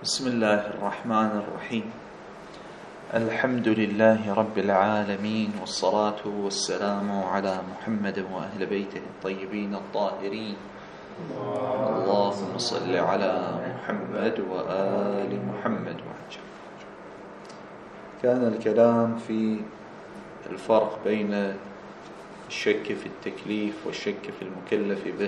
بسم الله الرحمن الرحيم. الحمد لله رب العالمين، والصلاة والسلام على محمد وأهل بيته الطيبين الطاهرين. اللهم صل على محمد وآل محمد وعجل. كان الكلام في الفرق بين الشك في التكليف والشك في المكلف به.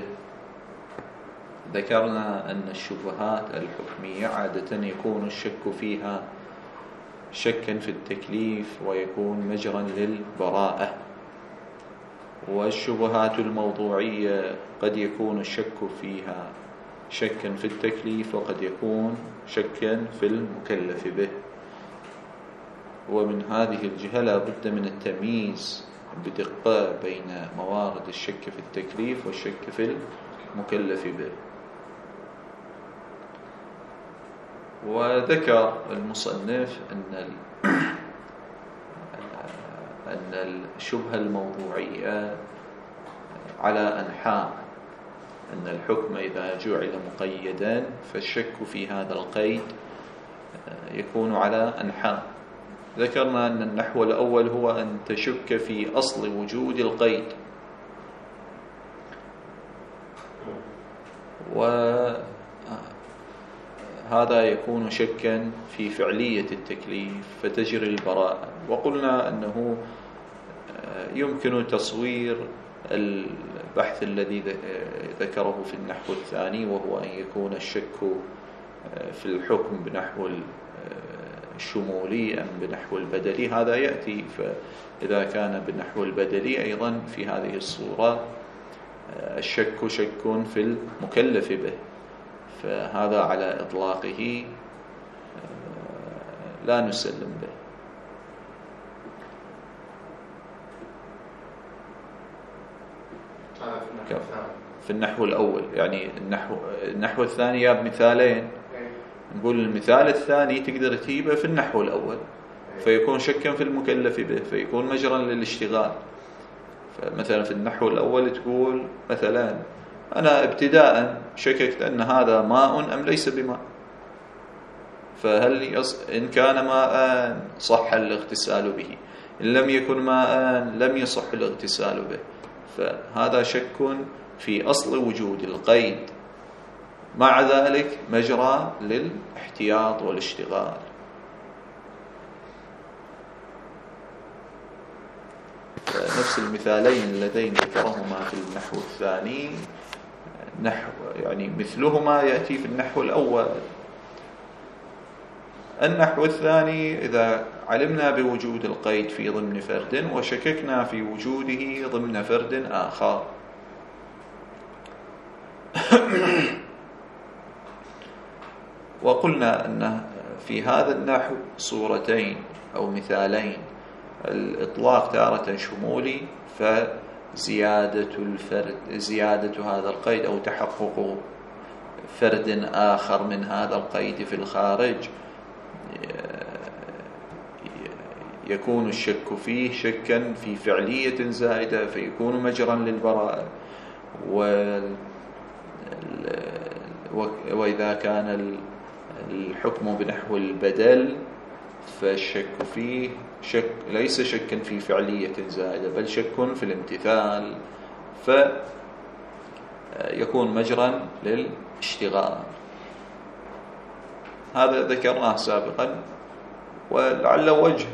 ذكرنا أن الشبهات الحكمية عادة يكون الشك فيها شكا في التكليف ويكون مجرا للبراءة، والشبهات الموضوعية قد يكون الشك فيها شكا في التكليف وقد يكون شكا في المكلف به. ومن هذه الجهة لا بد من التمييز بدقة بين موارد الشك في التكليف والشك في المكلف به. وذكر المصنف أن الشبهة الموضوعية على أنحاء، أن الحكم إذا جعل مقيدا فالشك في هذا القيد يكون على أنحاء. ذكرنا أن النحو الأول هو أن تشك في أصل وجود القيد، وهذا يكون شكا في فعلية التكليف فتجري البراءة. وقلنا أنه يمكن تصوير البحث الذي ذكره في النحو الثاني، وهو أن يكون الشك في الحكم بنحو الشمولي أم بنحو البدلي. هذا يأتي، فإذا كان بنحو البدلي أيضا في هذه الصورة الشك شك في المكلف به، فهذا على إطلاقه لا نسلم به. في النحو الأول، يعني النحو الثاني جاب مثالين، نقول المثال الثاني تقدر تجيبه في النحو الأول فيكون شكا في المكلف به، فيكون مجرا للاشتغال. فمثلا في النحو الأول تقول مثلا أنا ابتداء شككت أن هذا ماء أم ليس بماء، فهل إن كان ماء صح الاغتسال به، إن لم يكن ماء لم يصح الاغتسال به. فهذا شك في أصل وجود القيد، مع ذلك مجرى للاحتياط والاشتغال. نفس المثالين اللذين ذكرهما في النحو الثاني يعني مثلهما يأتي في النحو الأول. النحو الثاني إذا علمنا بوجود القيد في ضمن فرد وشككنا في وجوده ضمن فرد آخر، وقلنا أن في هذا النحو صورتين أو مثالين: الإطلاق تارة شمولي، زيادة هذا القيد أو تحقق فرد آخر من هذا القيد في الخارج يكون الشك فيه شكا في فعلية زائدة فيكون مجرا للبراءة. وإذا كان الحكم بنحو البدل فالشك فيه ليس شكا في فعلية زائدة بل شك في الامتثال، فيكون مجرا للاشتغال. هذا ذكرناه سابقا، ولعل وجه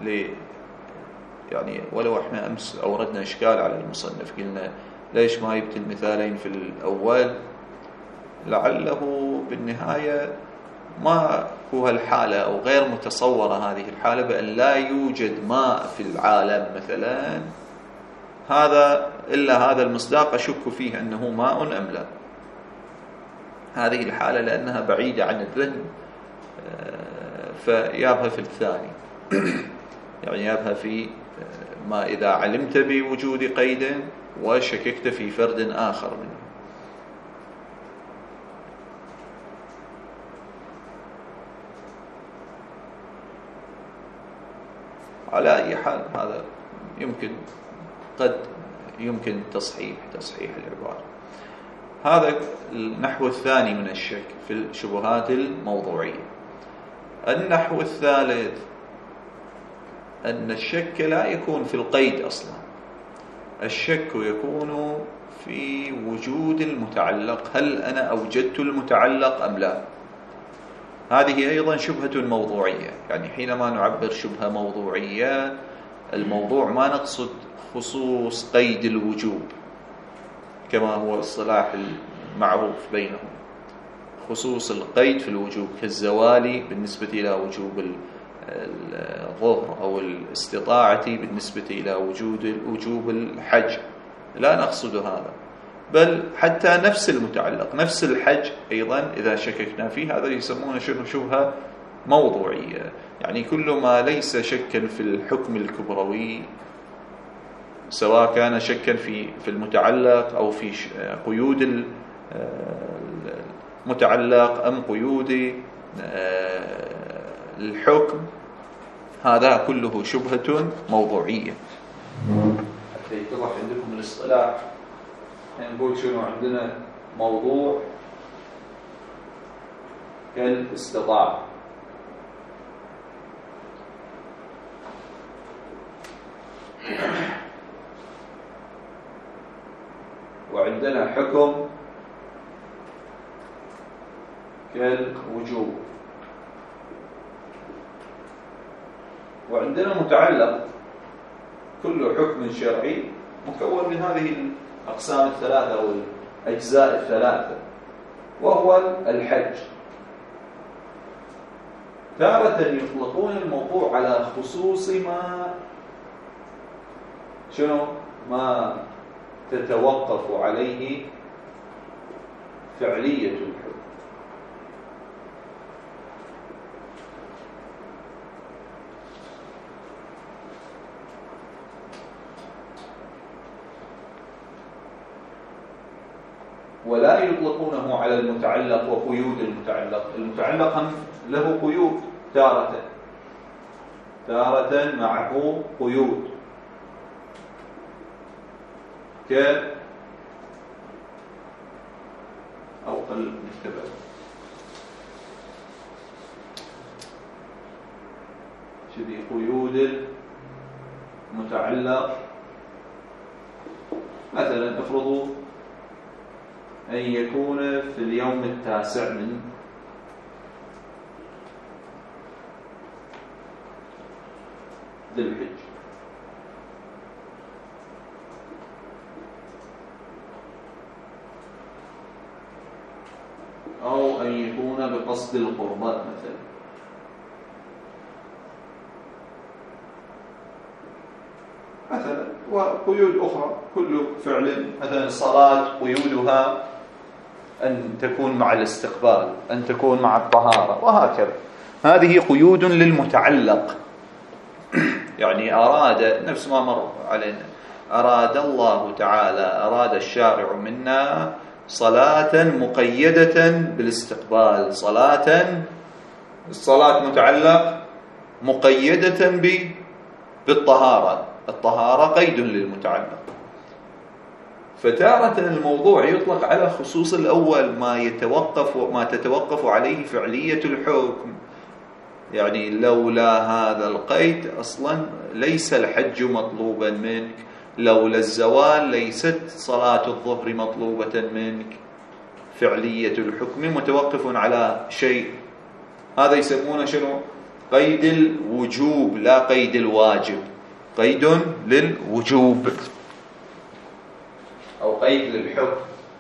يعني ولو احنا أمس أوردنا إشكال على المصنف، قلنا ليش ما يبت المثالين في الأول، لعله بالنهاية ما هو الحالة أو غير متصورة هذه الحالة بأن لا يوجد ماء في العالم مثلا إلا هذا المصداق أشك فيه أنه ماء أم لا. هذه الحالة لأنها بعيدة عن الذهن فيابها في الثاني يعني يابها في ما إذا علمت بوجود قيد وشككت في فرد آخر منه. على أي حال هذا قد يمكن تصحيح العبارة. هذا النحو الثاني من الشك في الشبهات الموضوعية. النحو الثالث أن الشك لا يكون في القيد أصلا، الشك يكون في وجود المتعلق، هل أنا أوجدت المتعلق أم لا. هذه أيضا شبهة موضوعية، يعني حينما نعبر شبهة موضوعية الموضوع ما نقصد خصوص قيد الوجوب كما هو الصلاح المعروف بينهم، خصوص القيد في الوجوب كالزوال بالنسبة إلى وجوب الظهر أو الاستطاعة بالنسبة إلى وجوب الحج، لا نقصد هذا، بل حتى نفس المتعلق نفس الحج أيضا إذا شككنا فيه هذا يسمونه شبهة موضوعية. يعني كل ما ليس شكا في الحكم الكبروي، سواء كان شكا في المتعلق أو في قيود المتعلق أم قيود الحكم، هذا كله شبهة موضوعية. حتى يتضح عندكم الاصطلاح نقول شنو عندنا موضوع كالاستطاعة، وعندنا حكم كالوجوب، وعندنا متعلق. كل حكم شرعي مكون من هذه الأقسام الثلاثة أو الأجزاء الثلاثة، وهو الحج. تارة يطلقون الموضوع على خصوص ما تتوقف عليه فعلية الحكم، ولا يطلقونه على المتعلق وقيود المتعلق. المتعلق هم له قيود، تارة معه قيود أو قل نكتبه شذي قيود المتعلق. مثلا افرضوا أن يكون في اليوم 9 من ذي الحج، أو أن يكون بقصد القربات مثلا، وقيود أخرى. كل فعل مثلا الصلاة قيودها أن تكون مع الاستقبال، أن تكون مع الطهارة، وهكذا. هذه قيود للمتعلق. يعني أراد، نفس ما مر علينا، أراد الله تعالى، أراد الشارع منا صلاة مقيدة بالاستقبال، الصلاة متعلق مقيدة بالطهارة، الطهارة قيد للمتعلق. فتارة الموضوع يطلق على خصوص الأول، ما تتوقف عليه فعلية الحكم. يعني لولا هذا القيد أصلا ليس الحج مطلوبا منك، لولا الزوال ليست صلاة الظهر مطلوبة منك. فعلية الحكم متوقف على شيء، هذا يسمونه شنو؟ قيد الوجوب لا قيد الواجب، قيد للوجوب أو قيد للحكم.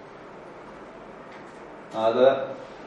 هذا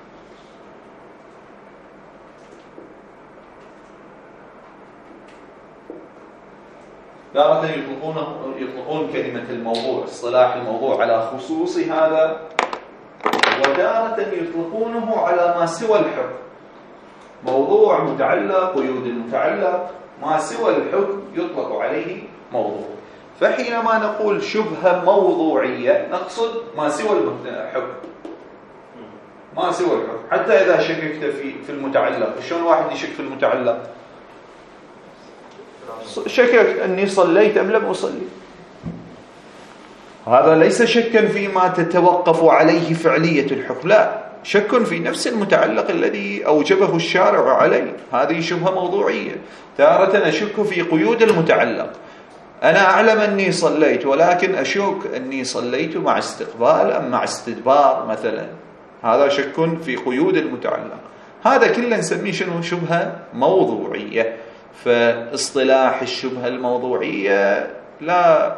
تارة يطلقون كلمة الموضوع، اصطلاح الموضوع على خصوص هذا، وتارة يطلقونه على ما سوى الحكم. موضوع متعلق، قيود المتعلق، ما سوى الحكم يطلق عليه موضوع. فحينما نقول شبهة موضوعية نقصد ما سوى الحكم، ما سوى الحكم. حتى إذا شككت في المتعلق، شلون واحد يشك في المتعلق؟ شككت أني صليت أم لم أصلي، هذا ليس شكا فيما تتوقف عليه فعلية الحكم، لا، شك في نفس المتعلق الذي أوجبه الشارع عليه. هذه شبهة موضوعية. تارة أشك في قيود المتعلق، أنا أعلم أني صليت ولكن أشك أني صليت مع استقبال أم مع استدبار مثلا، هذا شك في قيود المتعلق. هذا كله نسميه شنو؟ شبهة موضوعية. فاصطلاح الشبهة الموضوعية لا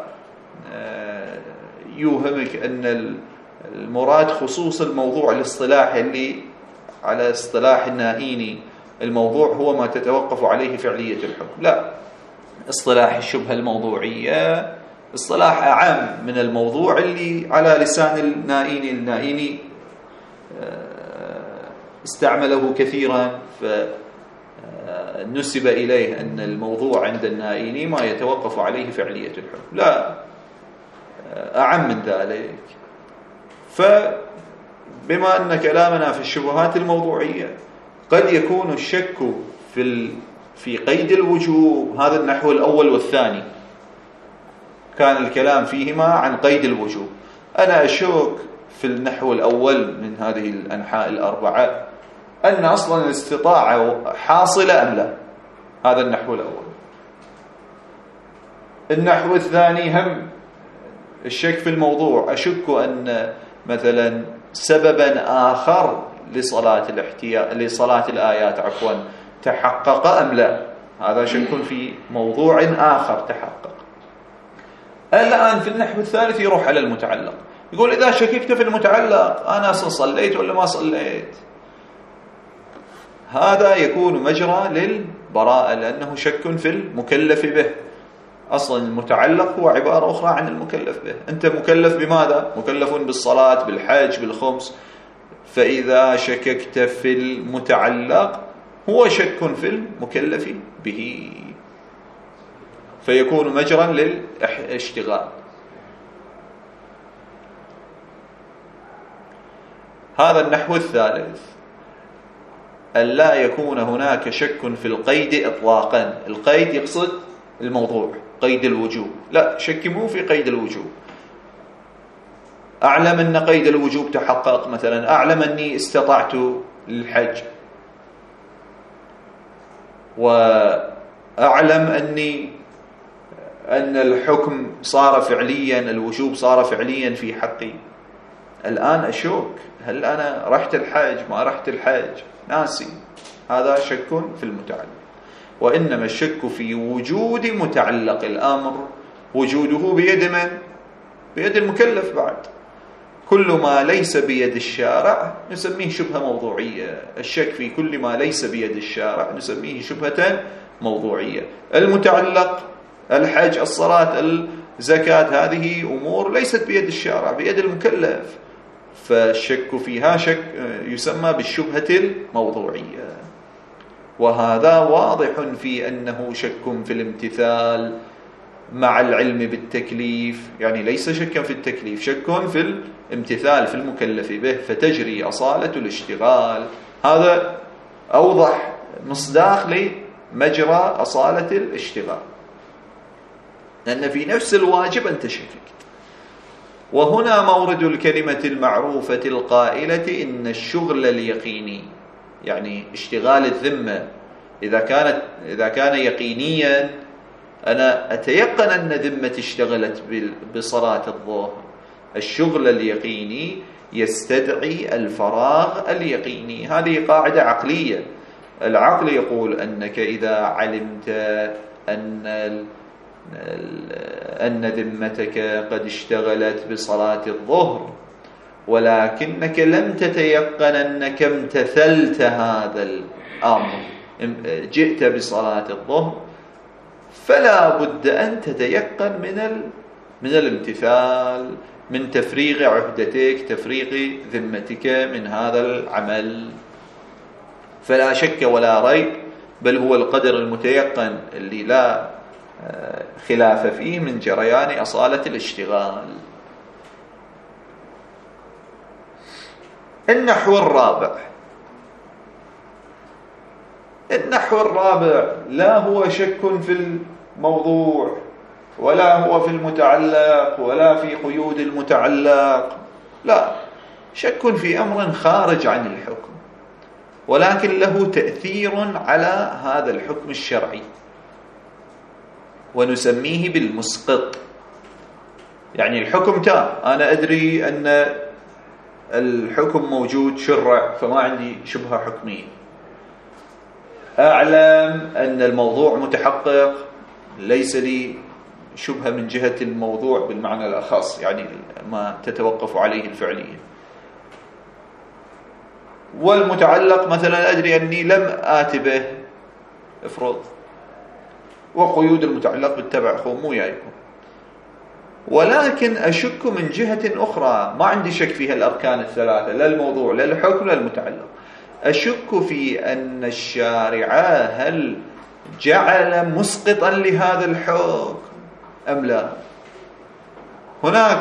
يوهمك أن المراد خصوص الموضوع الاصطلاحي اللي على اصطلاح النائيني، الموضوع هو ما تتوقف عليه فعلية الحكم، لا. اصطلاح الشبهة الموضوعية اصطلاح أعم من الموضوع اللي على لسان النائيني. النائيني استعمله كثيرا، فنسب إليه أن الموضوع عند النائيني ما يتوقف عليه فعلية الحكم، لا، أعم من ذلك. فبما أن كلامنا في الشبهات الموضوعية قد يكون الشك في قيد الوجوب، هذا النحو الأول والثاني كان الكلام فيهما عن قيد الوجوب. أنا أشك في النحو الأول من هذه الأنحاء الأربعة أن أصلا الاستطاعة حاصلة أم لا، هذا النحو الأول. النحو الثاني هم الشك في الموضوع، أشك أن مثلا سببا آخر لصلاة الآيات تحقق أم لا، هذا شك في موضوع آخر تحقق. الآن في النحو الثالث يروح على المتعلق، يقول إذا شككت في المتعلق أنا صليت ولا ما صليت، هذا يكون مجرى للبراءة لأنه شك في المكلف به. أصلا المتعلق هو عبارة أخرى عن المكلف به. أنت مكلف بماذا؟ مكلف بالصلاة، بالحج، بالخمس. فإذا شككت في المتعلق هو شك في المكلف به، فيكون مجرا للاشتغال. هذا النحو الثالث، ألا يكون هناك شك في القيد إطلاقا. القيد يقصد الموضوع، قيد الوجوب، لا، شك مو في قيد الوجوب. أعلم أن قيد الوجوب تحقق، مثلا أعلم أني استطعت للحج، وأعلم أن الحكم صار فعليا، الوجوب صار فعليا في حقي. الآن أشك هل أنا رحت الحج ما رحت الحج، ناسي، هذا شك في المتعلق. وإنما الشك في وجود متعلق الأمر، وجوده بيد من؟ بيد المكلف. بعد كل ما ليس بيد الشارع نسميه شبهة موضوعية. الشك في كل ما ليس بيد الشارع نسميه شبهة موضوعية. المتعلق الحج، الصلاة، الزكاة، هذه أمور ليست بيد الشارع، بيد المكلف، فالشك فيها شك يسمى بالشبهة الموضوعية. وهذا واضح في أنه شك في الامتثال مع العلم بالتكليف، يعني ليس شكا في التكليف، شك في الامتثال في المكلف به، فتجري أصالة الاشتغال. هذا أوضح مصداق لمجرى أصالة الاشتغال، لأن في نفس الواجب أنت شككت. وهنا مورد الكلمة المعروفة القائلة إن الشغل اليقيني، يعني اشتغال الذمة، إذا كان يقينيا، أنا أتيقن أن ذمتي اشتغلت بصلاة الظهر. الشغل اليقيني يستدعي الفراغ اليقيني، هذه قاعدة عقلية. العقل يقول أنك إذا علمت أن ذمتك قد اشتغلت بصلاة الظهر ولكنك لم تتيقن أنك امتثلت هذا الأمر، جئت بصلاة الظهر، فلا بد أن تتيقن من الامتثال، من تفريغ عهدتك، تفريغ ذمتك من هذا العمل. فلا شك ولا ريب، بل هو القدر المتيقن اللي لا خلاف فيه من جريان أصالة الاشتغال. النحو الرابع لا هو شك في الموضوع ولا هو في المتعلق ولا في قيود المتعلق، لا، شك في أمر خارج عن الحكم ولكن له تأثير على هذا الحكم الشرعي، ونسميه بالمسقط. يعني الحكم تام، أنا أدري أن الحكم موجود شرع فما عندي شبهة حكمية، أعلم أن الموضوع متحقق ليس لي شبهة من جهة الموضوع بالمعنى الأخص، يعني ما تتوقف عليه الفعلية. والمتعلق مثلا أدري أني لم آت به، افرض، وقيود المتعلق بالتبع مو جايكم، ولكن أشك من جهة أخرى، ما عندي شك فيها الأركان الثلاثة، لا الموضوع لا الحكم لا المتعلق، أشك في أن الشارع هل جعل مسقطا لهذا الحكم أم لا. هناك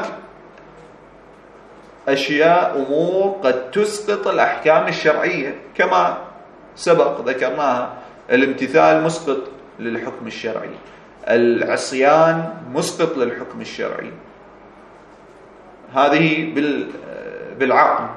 أشياء أمور قد تسقط الأحكام الشرعية كما سبق ذكرناها، الامتثال مسقط للحكم الشرعي، العصيان مسقط للحكم الشرعي، هذه بالعقل.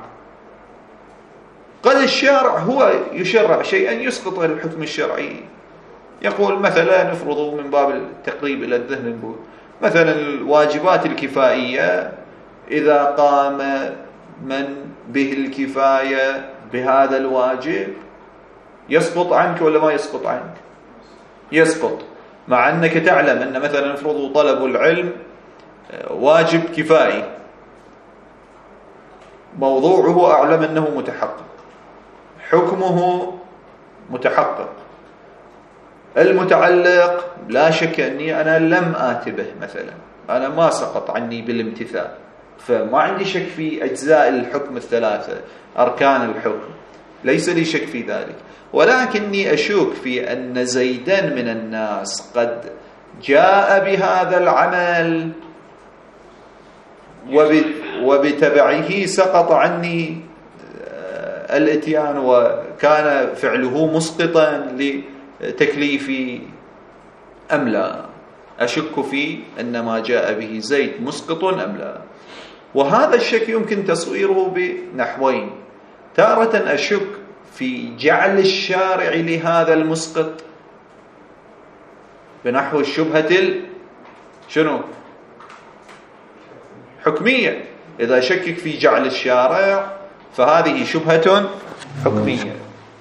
قد الشارع هو يشرع شيئا يسقط الحكم الشرعي، يقول مثلا افرضوا من باب التقريب إلى الذهن، نقول مثلا الواجبات الكفائية إذا قام من به الكفاية بهذا الواجب يسقط عنك ولا ما يسقط عنك؟ يسقط، مع أنك تعلم أن مثلا افرضوا طلب العلم واجب كفائي، موضوعه أعلم أنه متحقق، حكمه متحقق، المتعلق لا شك أني أنا لم آت به مثلا، أنا ما سقط عني بالامتثال، فما عندي شك في أجزاء الحكم الثلاثة، أركان الحكم، ليس لي شك في ذلك، ولكني أشك في أن زيدا من الناس قد جاء بهذا العمل وبتبعه سقط عني الاتيان وكان فعله مسقطا لتكليفي أم لا. أشك في أن ما جاء به زيد مسقط أم لا. وهذا الشك يمكن تصويره بنحوين: تارة أشك في جعل الشارع لهذا المسقط بنحو الشبهة شنو؟ حكمية. إذا شكك في جعل الشارع فهذه شبهة حكمية.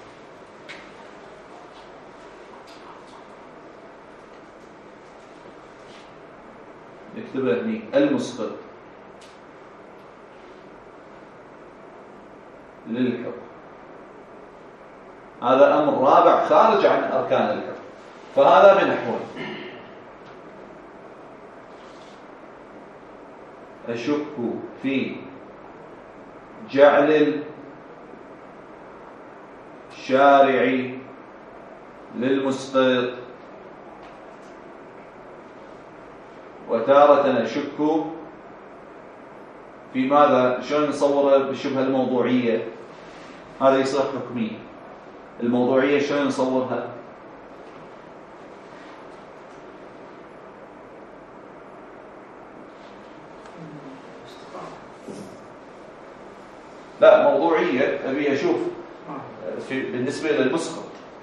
نكتبها هني: المسقط للحكم. هذا أمر رابع خارج عن أركان الحكم، فهذا بنحوه: أشك في جعل الشارع للمسقط، وتارة أشك في ماذا؟ شلون نصوره بالشبهة الموضوعية؟ هذا يصير حكمية. الموضوعية شلون نصورها؟ لا، موضوعية أبي أشوف بالنسبة للمسقط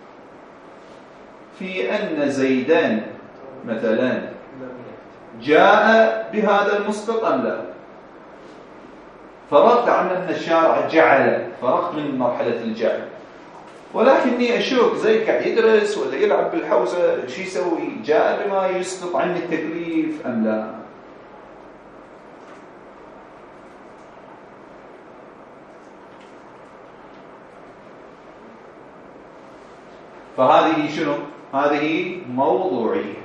في أن زيدان مثلا جاء بهذا المسقط أم لا. فرغت عن أن الشارع جعل، فرغت من مرحلة الجعل، ولكني أشوف زيد قاعد يدرس ولا يلعب بالحوزة، شو يسوي؟ جاء بما يسقط عني التكليف أم لا؟ فهذه شنو؟ هذه موضوعية.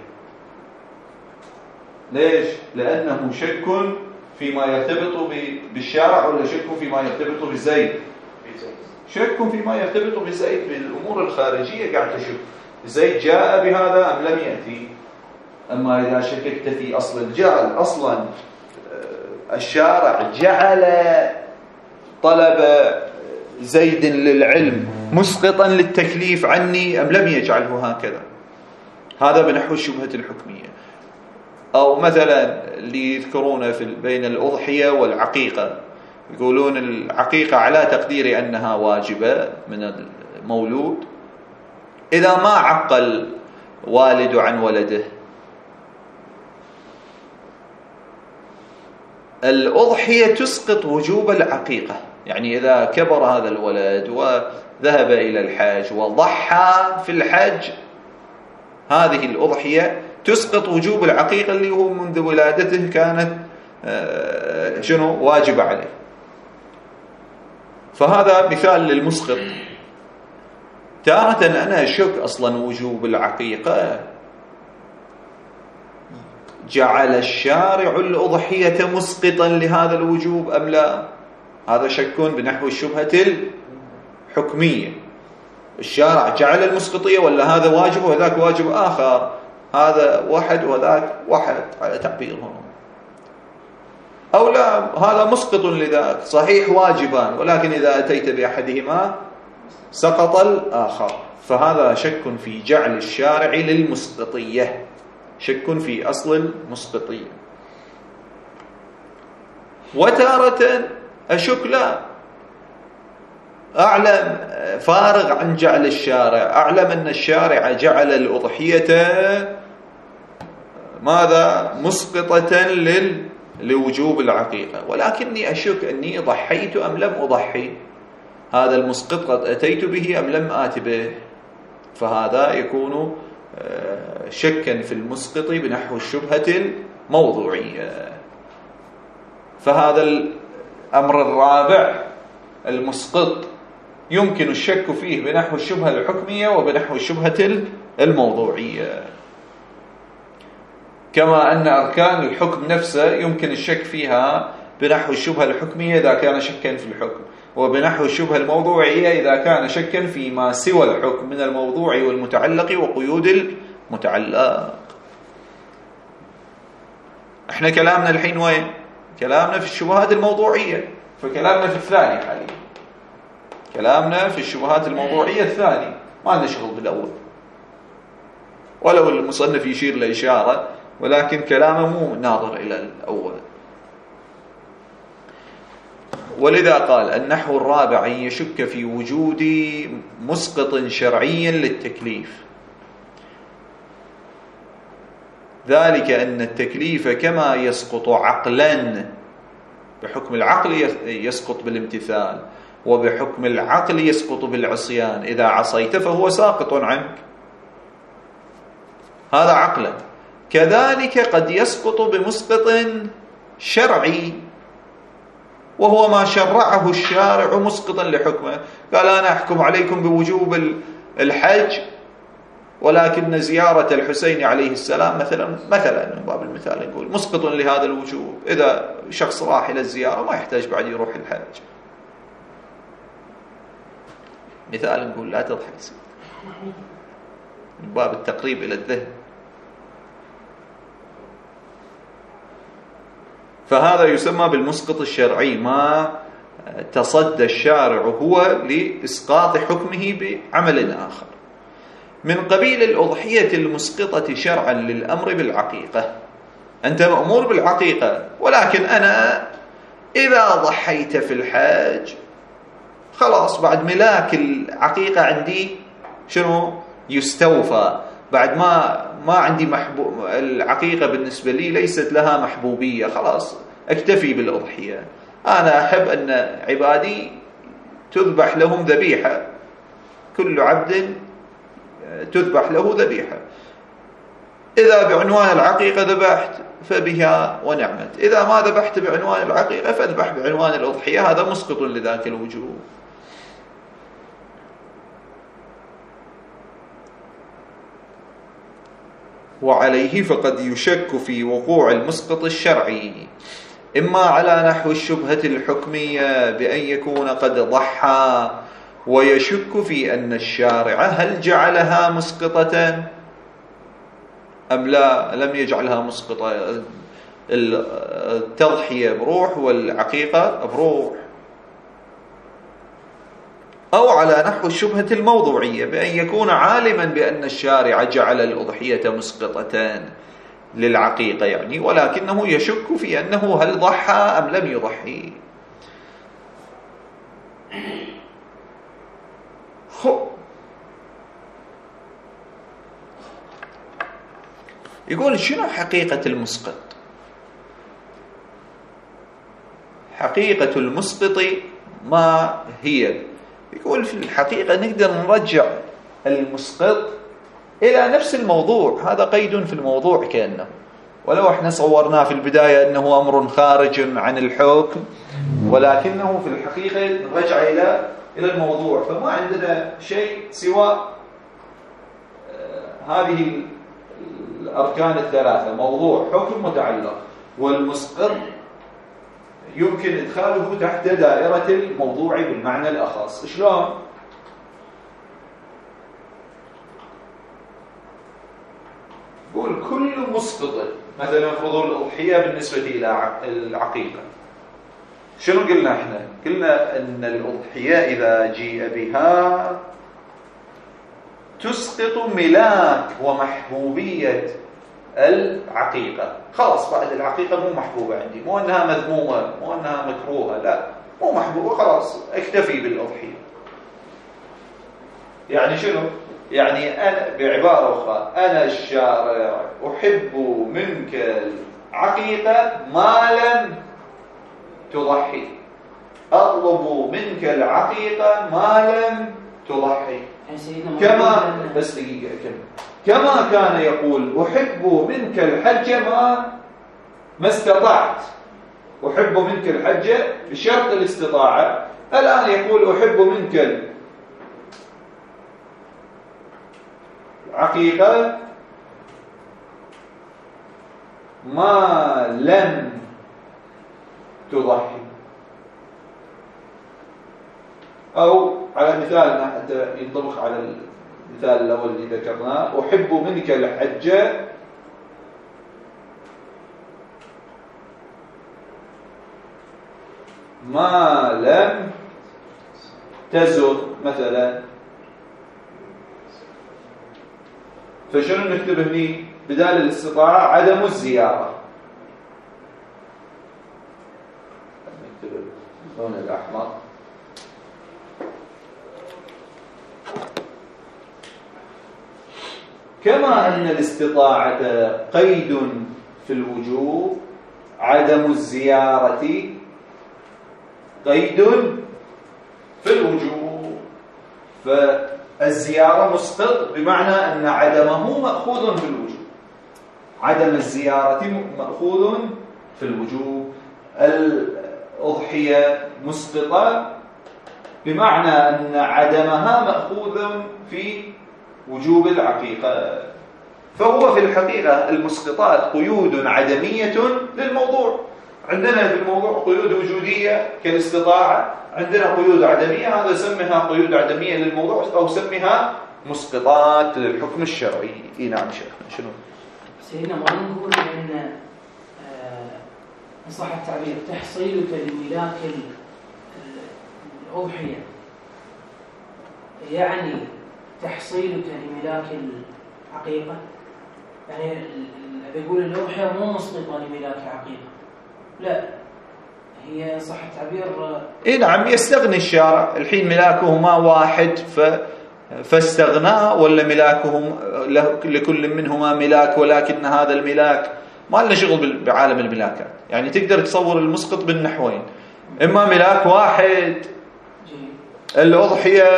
ليش؟ لأنه شك فيما يرتبط بالشارع ولا شك فيما يرتبط بزيد؟ شك فيما يرتبط بزيد، بالأمور الخارجية قاعد تشك زيد جاء بهذا أم لم يأتي. أما إذا شككت في أصل الجعل، أصلا الشارع جعل طلب زيد للعلم مسقطا للتكليف عني أم لم يجعله هكذا، هذا بنحو الشبهة الحكمية. أو مثلا اللي يذكرونه بين الأضحية والعقيقة، يقولون العقيقة على تقدير أنها واجبة من المولود إذا ما عقل والد عن ولده. الأضحية تسقط وجوب العقيقة، يعني إذا كبر هذا الولد وذهب إلى الحج وضحى في الحج، هذه الأضحية تسقط وجوب العقيقة اللي هو منذ ولادته كانت واجب عليه. فهذا مثال للمسقط. تارة أنا أشك أصلا وجوب العقيقة، جعل الشارع الأضحية مسقطا لهذا الوجوب أم لا؟ هذا شك بنحو الشبهة الحكمية. الشارع جعل المسقطية ولا هذا واجب وذاك واجب آخر، هذا واحد وذاك واحد على تعبيرهم، أو لا هذا مسقط لذاك، صحيح واجبان ولكن إذا أتيت بأحدهما سقط الآخر. فهذا شك في جعل الشارع للمسقطية، شك في أصل المسقطية. وتارة أشك لا، أعلم فارغ عن جعل الشارع، أعلم أن الشارع جعل الأضحية ماذا؟ مسقطة لوجوب العقيقة، ولكني أشك أني ضحيت أم لم أضحي، هذا المسقط قد أتيت به أم لم آت به، فهذا يكون شكا في المسقط بنحو الشبهة الموضوعية. فهذا الأمر الرابع المسقط يمكن الشك فيه بنحو الشبهة الحكمية وبنحو الشبهة الموضوعية، كما أن أركان الحكم نفسه يمكن الشك فيها بنحو الشبهة الحكمية إذا كان شكا في الحكم، وبنحو الشبهة الموضوعية إذا كان شكا فيما سوى الحكم من الموضوع والمتعلق وقيود المتعلق. احنا كلامنا الحين وين؟ كلامنا في الشبهات الموضوعية، فكلامنا في الثاني حاليا، كلامنا في الشبهات الموضوعية الثاني، ما نشغل بالأول، ولو المصنف يشير لإشارة ولكن كلامه مو ناظر إلى الأول. ولذا قال النحو الرابع أن يشك في وجود مسقط شرعي للتكليف، ذلك أن التكليف كما يسقط عقلا بحكم العقل يسقط بالامتثال، وبحكم العقل يسقط بالعصيان، إذا عصيت فهو ساقط عنك، هذا عقلا. كذلك قد يسقط بمسقط شرعي، وهو ما شرعه الشارع مسقطا لحكمه، قال أنا أحكم عليكم بوجوب الحج ولكن زيارة الحسين عليه السلام مثلا من باب المثال نقول مسقط لهذا الوجوب، إذا شخص راح إلى الزيارة ما يحتاج بعد يروح الحج. مثال نقول لا تضحك من باب التقريب إلى الذهن. فهذا يسمى بالمسقط الشرعي، ما تصدى الشارع هو لإسقاط حكمه بعمل آخر، من قبيل الأضحية المسقطة شرعا للأمر بالعقيقة. أنت مأمور بالعقيقة، ولكن أنا إذا ضحيت في الحج خلاص بعد ملاك العقيقة عندي يستوفى، بعد ما عندي العقيقة بالنسبة لي ليست لها محبوبية، خلاص اكتفي بالأضحية. أنا أحب أن عبادي تذبح لهم ذبيحة، كل عبد تذبح له ذبيحة، إذا بعنوان العقيقة ذبحت فبها ونعمت، إذا ما ذبحت بعنوان العقيقة فاذبح بعنوان الأضحية، هذا مسقط لذاك الوجوب. وعليه فقد يشك في وقوع المسقط الشرعي، إما على نحو الشبهة الحكمية بأن يكون قد ضحى ويشك في أن الشارع هل جعلها مسقطة أم لا، لم يجعلها مسقطة، التضحية بروح والعقيقة بروح. أو على نحو الشبهة الموضوعية بأن يكون عالما بأن الشارع جعل الأضحية مسقطة، للعقيقة يعني، ولكنه يشك في أنه هل ضحى أم لم يضحي. يقول شنو حقيقة المسقط؟ حقيقة المسقط ما هي؟ يقول في الحقيقة نقدر نرجع المسقط إلى نفس الموضوع، هذا قيد في الموضوع كأنه، ولو احنا صورناه في البداية أنه أمر خارج عن الحكم، ولكنه في الحقيقة نرجع إلى الموضوع. فما عندنا شيء سوى هذه الأركان الثلاثة: موضوع، حكم، متعلق. والمسقط يمكن إدخاله تحت دائرة الموضوع بالمعنى الأخص. شلون؟ يقول كل مسقط، مثلا فرض الأضحية بالنسبة إلى العقيقة، شنو قلنا احنا؟ قلنا أن الأضحية إذا جيء بها تسقط ملاك ومحبوبية العقيقة. خلاص بعد العقيقة مو محبوبة عندي، مو أنها مذمومة، مو أنها مكروهة، لا، مو محبوبة، خلاص اكتفي بالأضحية. يعني شنو؟ يعني أنا بعبارة أخرى، أنا الشارع أحب منك العقيقة ما لم تضحي، أطلب منك العقيقة ما لم تضحي. كما بس دقيقة كما كان يقول أحب منك الحج ما استطعت، أحب منك الحج بشرط الاستطاعة، الآن يقول أحب منك العقيقة ما لم تضحي. أو على مثالنا حتى ينطبق على المثال الأول اللي ذكرناه: أحب منك الحج ما لم تزر مثلا. فشنو نكتب هني بدال الاستطاعة؟ عدم الزيارة. نكتب اللون الأحمر. كما أن الاستطاعة قيد في الوجوب، عدم الزيارة قيد في الوجوب. فالزيارة مسقط بمعنى أن عدمه مأخوذ في الوجوب، عدم الزيارة مأخوذ في الوجوب. الأضحية مسقطة بمعنى أن عدمها مأخوذ في وجوب العقيقة. فهو في الحقيقة المسقطات قيود عدمية للموضوع. عندنا في الموضوع قيود وجودية كالاستطاعة، عندنا قيود عدمية، هذا سمها قيود عدمية للموضوع أو سمها مسقطات للحكم الشرعي. نعم شيخنا. شنو سيدنا؟ ما نقول أن إن صح التعبير تحصيلك لملاك الأضحية يعني تحصيلك لملاك العقيقة؟ يعني بيقول الأضحية مو مسقطة لملاك العقيقة، لا، هي صح التعبير نعم. يستغني الشارع الحين، ملاكهما واحد فاستغنى، ولا ملاكهم لكل منهما ملاك، ولكن هذا الملاك ما لنا شغل بعالم الملاكات. يعني تقدر تصور المسقط بالنحوين: إما ملاك واحد الأضحية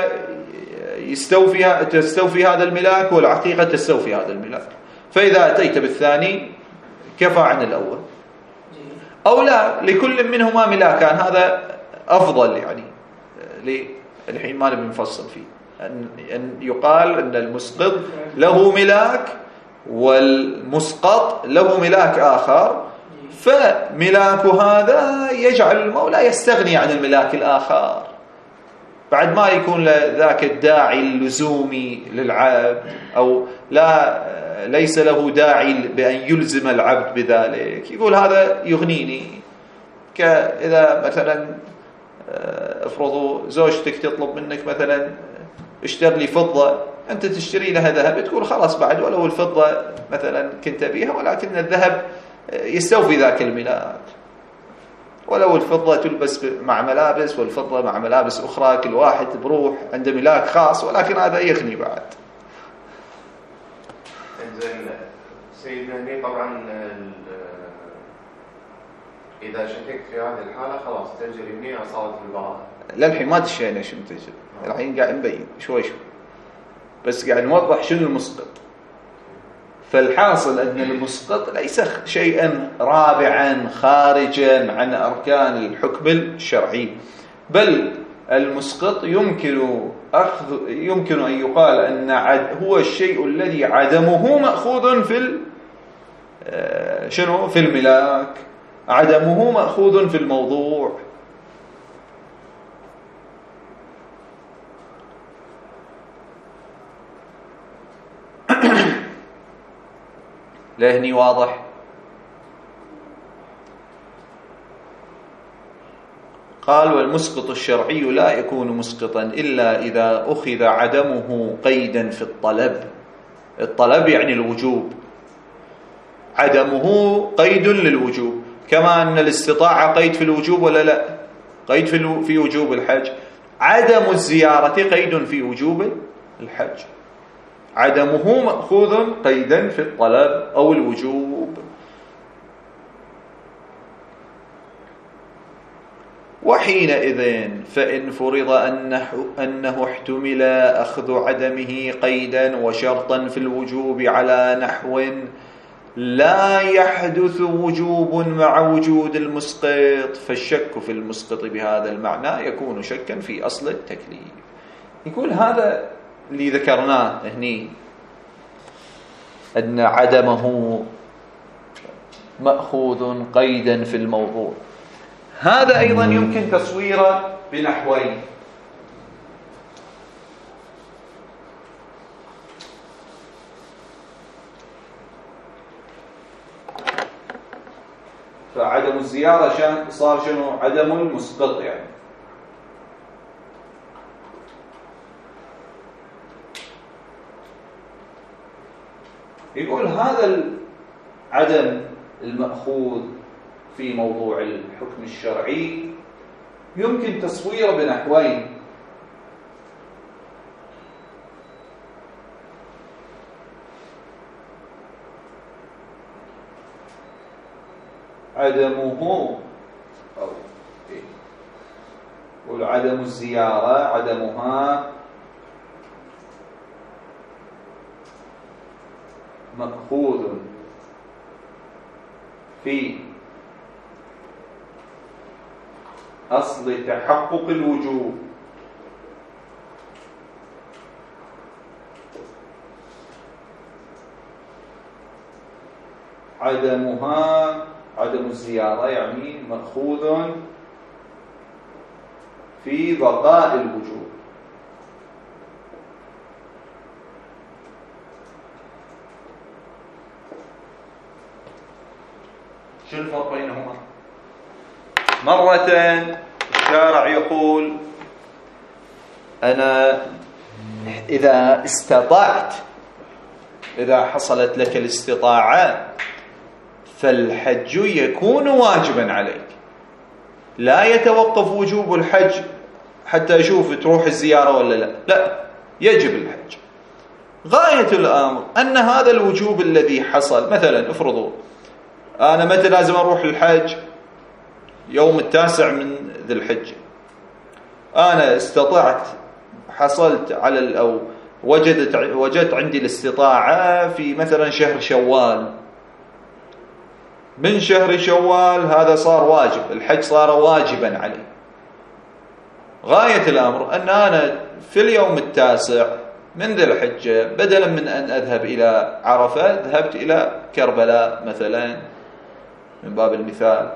تستوفي هذا الملاك، والعقيقة تستوفي هذا الملاك، فإذا أتيت بالثاني كفى عن الأول، أو لا لكل منهما ملاكان، هذا أفضل. يعني الحين ما نبي نفصل فيه، أن يقال أن المسقط له ملاك والمسقط له ملاك آخر، فملاك هذا يجعل المولى يستغني عن الملاك الآخر بعد ما يكون ذاك الداعي اللزومي للعبد، أو ليس له داعي بأن يلزم العبد بذلك. يقول هذا يغنيني. كإذا مثلا افرضوا زوجتك تطلب منك مثلا اشتر لي فضة أنت تشتري لها ذهب تقول خلاص بعد ولو الفضة مثلا كنت بيها، ولكن الذهب يستوفي ذاك الملاك، ولو الفضة تلبس مع ملابس والفضة مع ملابس أخرى، كل واحد بروح عنده ملاك خاص، ولكن هذا يغني بعد. زين سيدنا هني طبعا إذا شككت في هذه الحالة خلاص تجري هني صارت البراءة. للحين ما دشينا شنو تجري، الحين قاعد نبين شوي شوي، بس قاعد نوضح شنو المسقط. فالحاصل أن المسقط ليس شيئا رابعا خارجا عن أركان الحكم الشرعي، بل المسقط يمكن أن يقال أن هو الشيء الذي عدمه مأخوذ في في الملاك، عدمه مأخوذ في الموضوع. لهني واضح؟ قال والمسقط الشرعي لا يكون مسقطا إلا إذا أخذ عدمه قيدا في الطلب. الطلب يعني الوجوب، عدمه قيد للوجوب، كما أن الاستطاعة قيد في الوجوب ولا لا؟ قيد في وجوب الحج. عدم الزيارة قيد في وجوب الحج، عدمه مأخوذ قيدا في الطلب أو الوجوب. وحينئذ فإن فرض أنه احتمل أخذ عدمه قيدا وشرطا في الوجوب على نحو لا يحدث وجوب مع وجود المسقط، فالشك في المسقط بهذا المعنى يكون شكا في أصل التكليف. يقول هذا اللي ذكرناه هني أن عدمه مأخوذ قيدا في الموضوع، هذا أيضا يمكن تصويره بنحوين. فعدم الزيارة صار شنو؟ عدم المسقط يعني. يقول هذا العدم المأخوذ في موضوع الحكم الشرعي يمكن تصويره بنحوين. عدمه يقول عدم الزيارة عدمها مأخوذ في أصل تحقق الوجوب عدمها عدم الزيارة يعني مأخوذ في بقاء الوجوب. شو الفرق بينهما؟ مرة الشارع يقول أنا إذا استطعت، إذا حصلت لك الاستطاعة فالحج يكون واجبا عليك، لا يتوقف وجوب الحج حتى أشوف تروح الزيارة ولا لا، لا، يجب الحج. غاية الأمر أن هذا الوجوب الذي حصل، مثلا افرضوا أنا متى لازم أروح الحج؟ يوم 9 من ذي الحجة. أنا استطعت، حصلت على أو وجدت عندي الاستطاعة في مثلا شهر شوال. من شهر شوال هذا صار واجب، الحج صار واجبا علي. غاية الأمر أن أنا في اليوم 9 من ذي الحجة بدلا من أن أذهب إلى عرفة ذهبت إلى كربلاء مثلا من باب المثال.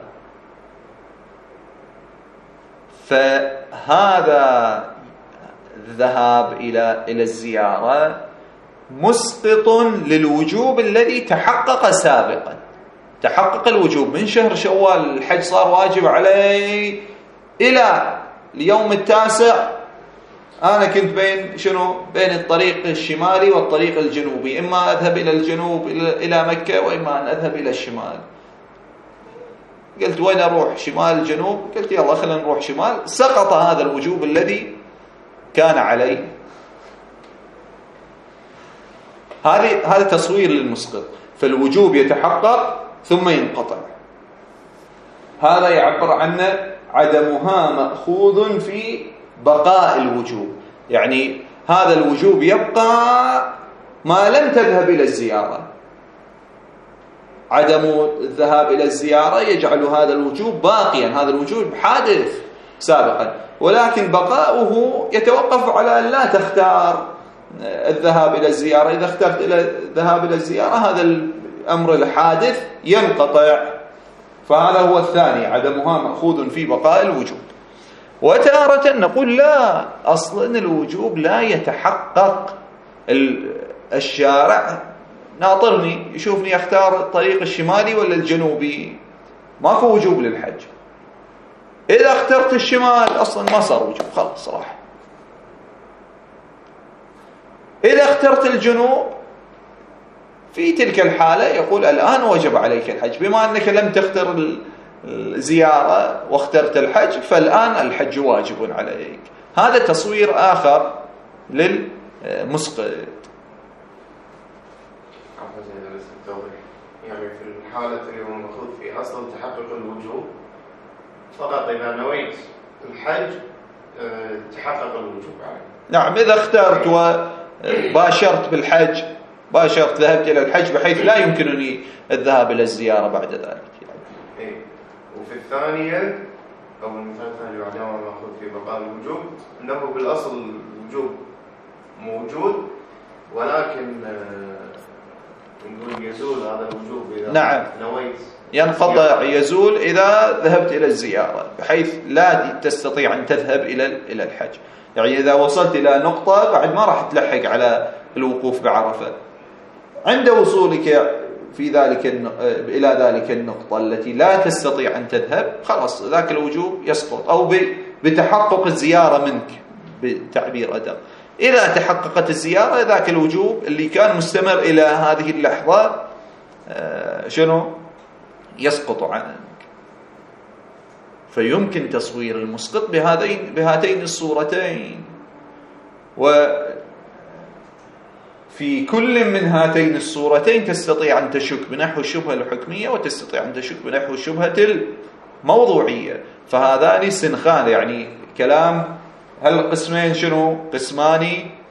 فهذا الذهاب إلى الزيارة مسقط للوجوب الذي تحقق سابقا. تحقق الوجوب من شهر شوال، الحج صار واجب عليه إلى اليوم 9 أنا كنت بين الطريق الشمالي والطريق الجنوبي، إما أذهب إلى الجنوب إلى مكة، وإما أن أذهب إلى الشمال. قلت وين أروح؟ شمال الجنوب؟ قلت يلا خلينا نروح شمال. سقط هذا الوجوب الذي كان علي. هذا تصوير للمسقط. فالوجوب يتحقق ثم ينقطع. هذا يعبر عنه عدمها مأخوذ في بقاء الوجوب، يعني هذا الوجوب يبقى ما لم تذهب إلى الزيارة. عدم الذهاب إلى الزيارة يجعل هذا الوجوب باقيا، هذا الوجوب حادث سابقا، ولكن بقاؤه يتوقف على أن لا تختار الذهاب إلى الزيارة. إذا اخترت الذهاب إلى الزيارة هذا الأمر الحادث ينقطع. فهذا هو الثاني، عدمها مأخوذ في بقاء الوجوب. وتارة نقول لا، أصلا الوجوب لا يتحقق. الشارع ناطرني يشوفني أختار الطريق الشمالي ولا الجنوبي، ماكو وجوب للحج. إذا اخترت الشمال أصلا ما صار وجوب، خلاص راح. إذا اخترت الجنوب في تلك الحالة يقول الآن وجب عليك الحج، بما أنك لم تختر الزيارة واخترت الحج فالآن الحج واجب عليك. هذا تصوير آخر للمسقط. يعني في الحالة اللي هو المفروض في أصل تحقق الوجوب فقط إذا نويت الحج تحقق الوجوب عليك. نعم، إذا اخترت وباشرت بالحج، باشرت ذهبت إلى الحج بحيث لا يمكنني الذهاب إلى الزيارة بعد ذلك. إيه. وفي الثانية أو المثال الثاني بعد ما نأخذ في بقاء الوجوب أنه بالأصل الوجوب موجود، ولكن نقول يزول هذا الوجوب إذا نعم نويت، ينقطع، يزول إذا ذهبت إلى الزيارة، بحيث لا تستطيع أن تذهب إلى الحج. يعني إذا وصلت إلى نقطة بعد ما راح تلحق على الوقوف بعرفة، عند وصولك في ذلك إلى ذلك النقطة التي لا تستطيع أن تذهب، خلاص ذاك الوجوب يسقط، أو بتحقق الزيارة منك بتعبير أدق. إذا تحققت الزيارة ذاك الوجوب اللي كان مستمر إلى هذه اللحظة يسقط عنك. فيمكن تصوير المسقط بهاتين الصورتين. وفي كل من هاتين الصورتين تستطيع أن تشك بنحو الشبهة الحكمية، وتستطيع أن تشك بنحو الشبهة الموضوعية. فهذان سنخان، يعني كلام هالقسمين قسمان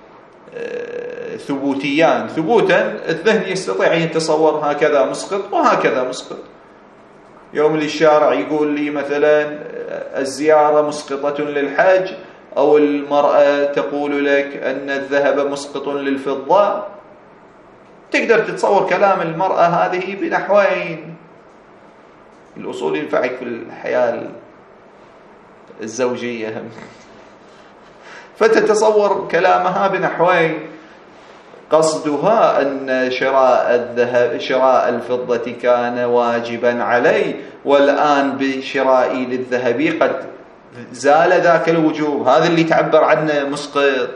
ثبوتيان. ثبوتا الذهن يستطيع أن يتصور هكذا مسقط وهكذا مسقط. يوم اللي الشارع يقول لي مثلا الزيارة مسقطة للحج، أو المرأة تقول لك أن الذهب مسقط للفضة، تقدر تتصور كلام المرأة هذه بنحوين. الأصول ينفعك في الحياة الزوجية، فتتصور كلامها بنحوين. قصدها أن شراء الفضة كان واجبا علي، والآن بشرائي للذهب قد زال ذاك الوجوب. هذا اللي تعبر عنه مسقط.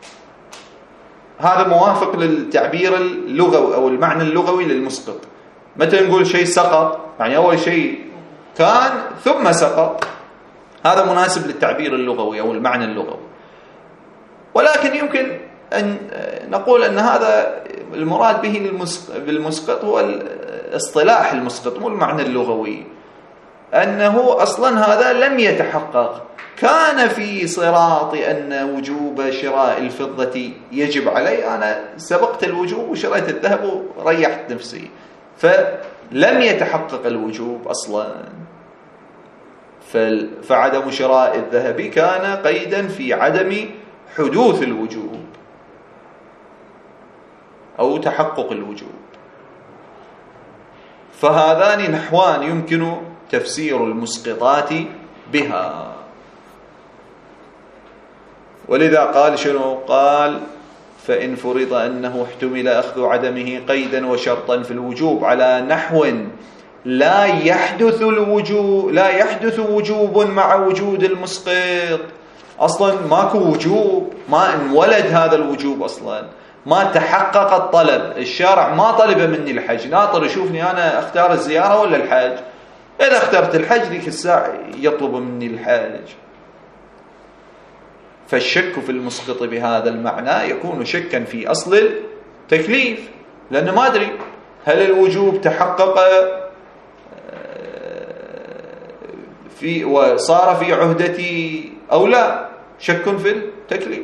هذا موافق للتعبير اللغوي أو المعنى اللغوي للمسقط. متى نقول شيء سقط، يعني أول شيء كان ثم سقط، هذا مناسب للتعبير اللغوي أو المعنى اللغوي. ولكن يمكن أن نقول أن هذا المراد به بالمسقط هو الاصطلاح المسقط، مو المعنى اللغوي، أنه أصلا هذا لم يتحقق. كان في صراطي أن وجوب شراء الفضة يجب علي، أنا سبقت الوجوب وشريت الذهب وريحت نفسي، فلم يتحقق الوجوب أصلا. فعدم شراء الذهب كان قيدا في عدم حدوث الوجوب أو تحقق الوجوب. فهذان نحوان يمكن تفسير المسقطات بها. ولذا قال قال فإن فرض أنه احتمل أخذ عدمه قيدا وشرطا في الوجوب على نحو لا يحدث وجوب مع وجود المسقط. أصلا ماكو وجوب، ما انولد هذا الوجوب أصلا، ما تحقق الطلب، الشارع ما طلب مني الحج، ناطر يشوفني أنا أختار الزيارة ولا الحج. إذا اخترت الحج ذيك الساعة يطلب مني الحج. فالشك في المسقط بهذا المعنى يكون شكا في أصل التكليف، لأنه ما أدري هل الوجوب تحقق في وصار في عهدتي أو لا، شك في التكليف.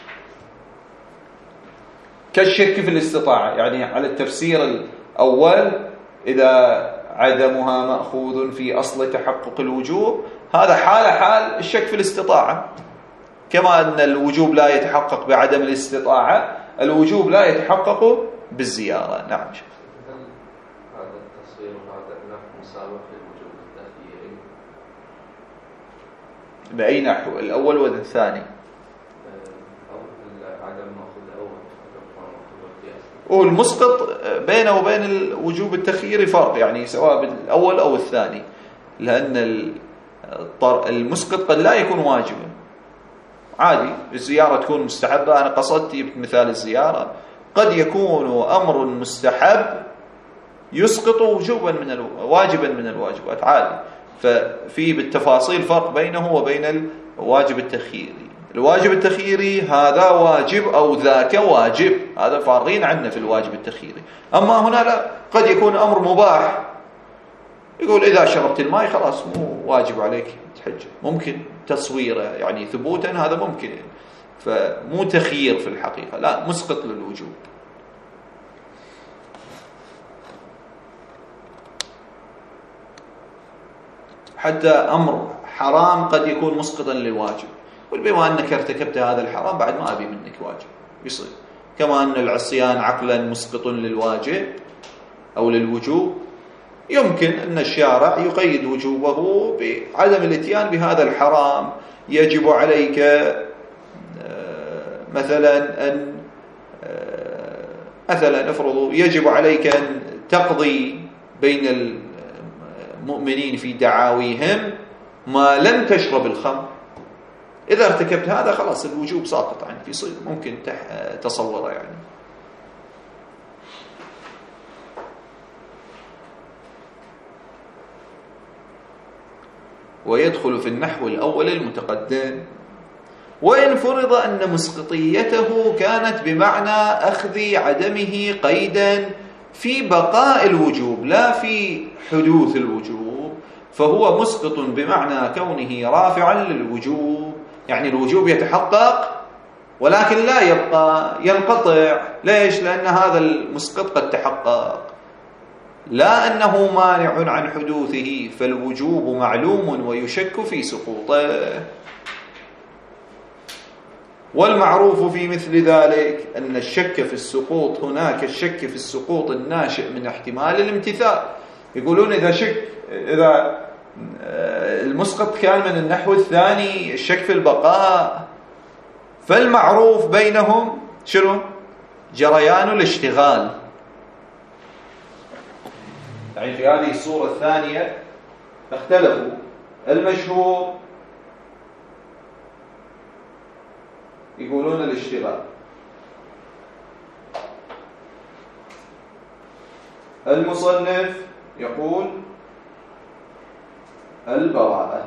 كالشك في الاستطاعة، يعني على التفسير الأول إذا عدمها مأخوذ في أصل تحقق الوجوب، هذا حال الشك في الاستطاعة. كما أن الوجوب لا يتحقق بعدم الاستطاعة، الوجوب لا يتحقق بالزيارة. نعم. هذا التصوير وهذا النحو مساوي في الوجوب التخييري بأي نحو؟ الأول ولا الثاني؟ أو عدم مأخوذ أول والمسقط بينه وبين الوجوب التخييري فرق، يعني سواء بالأول أو الثاني، لأن المسقط قد لا يكون واجبا، عادي الزيارة تكون مستحبة. أنا قصدت مثال الزيارة، قد يكون أمر مستحب يسقط واجبا من الواجبات، عادي. ففي بالتفاصيل فرق بينه وبين الواجب التخييري. الواجب التخييري هذا واجب أو ذاك واجب، هذا فارغين عنه في الواجب التخييري. أما هنا لا، قد يكون أمر مباح، يقول إذا شربت الماء خلاص مو واجب عليك تحج، ممكن تصويره يعني ثبوتا، هذا ممكن، فمو تخيير في الحقيقة، لا مسقط للوجوب. حتى أمر حرام قد يكون مسقطا للواجب، بما أنك ارتكبت هذا الحرام بعد ما أبي منك واجب يصير. كما أن العصيان عقلا مسقط للواجب أو للوجوب، يمكن أن الشارع يقيد وجوبه بعدم الاتيان بهذا الحرام. يجب عليك مثلا افرضوا يجب عليك أن تقضي بين المؤمنين في دعاويهم ما لم تشرب الخمر. إذا ارتكبت هذا خلاص الوجوب ساقط عنك، يصير ممكن تصوره يعني. ويدخل في النحو الأول المتقدم. وإن فرض أن مسقطيته كانت بمعنى أخذ عدمه قيدا في بقاء الوجوب لا في حدوث الوجوب، فهو مسقط بمعنى كونه رافعا للوجوب، يعني الوجوب يتحقق ولكن لا يبقى، ينقطع. ليش؟ لأن هذا المسقط قد تحقق، لا أنه مانع عن حدوثه، فالوجوب معلوم ويشك في سقوطه. والمعروف في مثل ذلك أن الشك في السقوط هناك الشك في السقوط الناشئ من احتمال الامتثال. يقولون إذا المسقط كان من النحو الثاني الشك في البقاء، فالمعروف بينهم شنو؟ جريان الاشتغال. يعني في هذه الصورة الثانية اختلفوا. المشهور يقولون الاشتغال، المصنف يقول البراءة.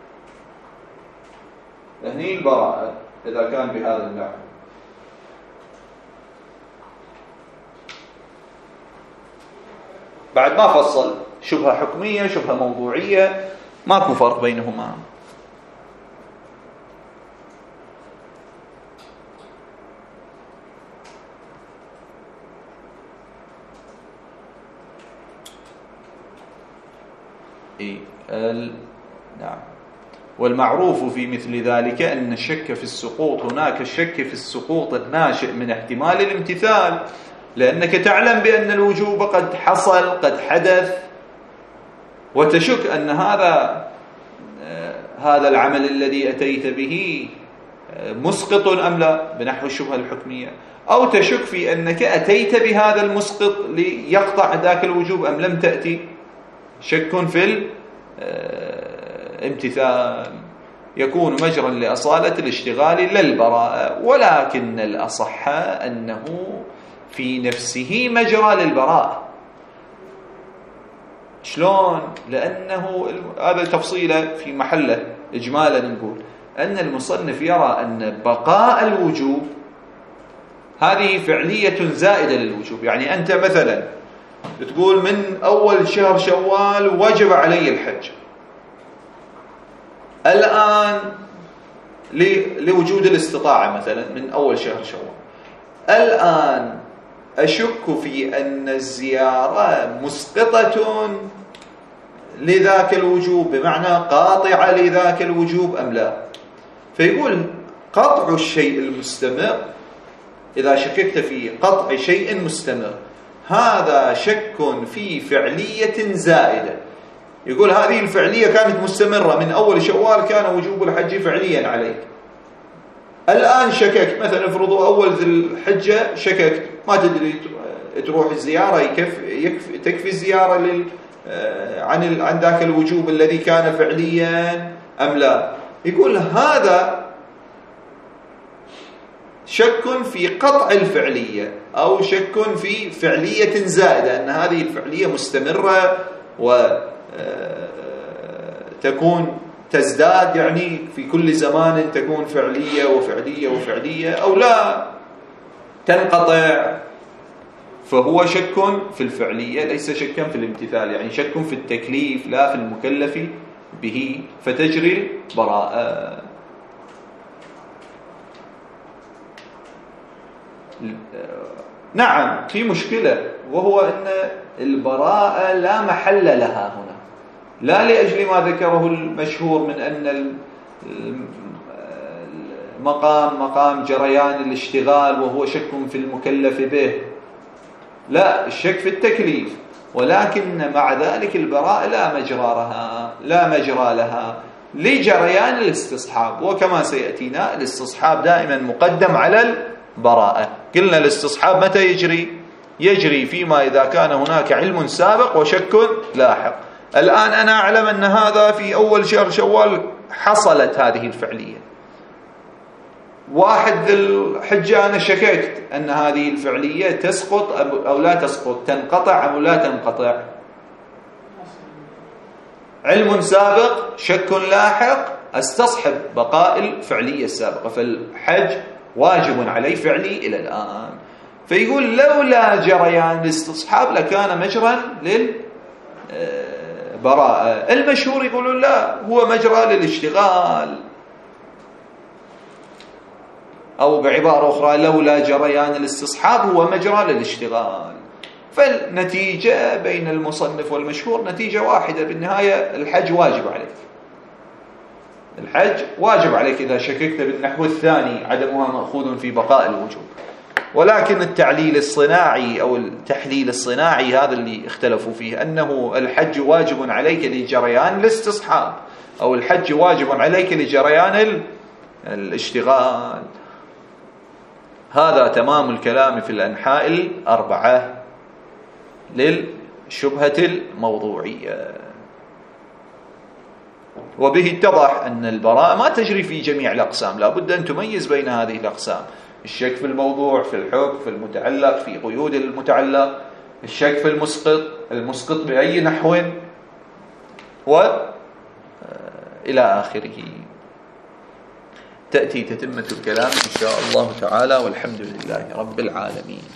هني البراءة إذا كان بهذا النحو. بعد ما فصل شبهة حكمية شبهة موضوعية، ماكو فرق بينهما. نعم. والمعروف في مثل ذلك أن الشك في السقوط هناك الشك في السقوط الناشئ من احتمال الامتثال، لأنك تعلم بأن الوجوب قد حصل قد حدث، وتشك أن هذا العمل الذي أتيت به مسقط أم لا بنحو الشبهة الحكمية، أو تشك في أنك أتيت بهذا المسقط ليقطع ذاك الوجوب أم لم تأتي، شك في الامتثال. يكون مجرا لأصالة الاشتغال للبراءة، ولكن الأصح أنه في نفسه مجرى للبراءة. شلون؟ لأنه هذا تفصيله في محله. إجمالا نقول أن المصنف يرى أن بقاء الوجوب هذه فعلية زائدة للوجوب. يعني أنت مثلا تقول من أول شهر شوال وجب علي الحج، الآن لوجود الاستطاعة مثلا من أول شهر شوال، الآن أشك في أن الزيارة مسقطة لذاك الوجوب، بمعنى قاطعة لذاك الوجوب أم لا. فيقول قطع الشيء المستمر، إذا شككت في قطع شيء مستمر، هذا شك في فعلية زائدة. يقول هذه الفعلية كانت مستمرة من أول شوال، كان وجوب الحج فعليا عليك. الآن شككت، مثلا افرضوا أول ذي الحجة شككت، ما تدري تروح الزيارة تكفي الزيارة عن ذاك الوجوب الذي كان فعليا أم لا. يقول هذا شك في قطع الفعلية، أو شك في فعلية زائدة، أن هذه الفعلية مستمرة وتكون تزداد، يعني في كل زمان تكون فعلية وفعلية وفعلية، أو لا تنقطع. فهو شك في الفعلية ليس شكا في الامتثال، يعني شك في التكليف لا في المكلف به، فتجري براءة. نعم في مشكلة، وهو أن البراءة لا محل لها هنا، لا لأجل ما ذكره المشهور من أن مقام جريان الاشتغال وهو شك في المكلف به، لا، الشك في التكليف، ولكن مع ذلك البراءة لا مجرى لها لجريان الاستصحاب. وكما سيأتينا الاستصحاب دائما مقدم على البراءة. قلنا الاستصحاب متى يجري فيما إذا كان هناك علم سابق وشك لاحق. الآن أنا أعلم أن هذا في أول شهر شوال حصلت هذه الفعلية، واحد ذي الحجة أنا شككت أن هذه الفعلية تسقط أو لا تسقط، تنقطع أو لا تنقطع. علم سابق شك لاحق، استصحب بقاء الفعلية السابقة، فالحج واجب عليه فعلي إلى الآن. فيقول لولا جريان الاستصحاب لكان مجرى للبراءة. المشهور يقولون لا، هو مجرى للاشتغال، أو بعبارة أخرى لولا جريان الاستصحاب هو مجرى للاشتغال. فالنتيجة بين المصنف والمشهور نتيجة واحدة، بالنهاية الحج واجب عليك، الحج واجب عليك إذا شككت بالنحو الثاني عدمها مأخوذ في بقاء الوجوب. ولكن التعليل الصناعي أو التحليل الصناعي هذا اللي اختلفوا فيه، أنه الحج واجب عليك لجريان الاستصحاب، أو الحج واجب عليك لجريان الاشتغال. هذا تمام الكلام في الأنحاء الأربعة للشبهة الموضوعية. وبه اتضح أن البراءة ما تجري في جميع الأقسام، لا بد أن تميز بين هذه الأقسام: الشك في الموضوع، في الحكم، في المتعلق، في قيود المتعلق، الشك في المسقط بأي نحو، وإلى آخره. تأتي تتمة الكلام إن شاء الله تعالى، والحمد لله رب العالمين.